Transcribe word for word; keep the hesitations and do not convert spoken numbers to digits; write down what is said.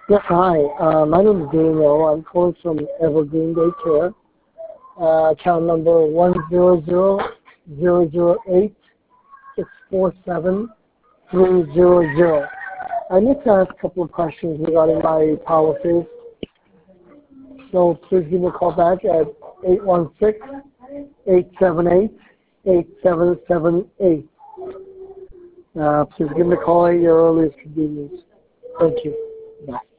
Yes, hi. Uh, my name is Daniel. I'm calling from Evergreen Daycare. Uh, account number one zero zero zero zero eight six four seven three zero zero. I need to ask a couple of questions regarding my policies. So please give me a call back at eight one six, eight seven eight, eight seven seven eight. Uh, please give me a call at your earliest convenience. Thank you. Bye.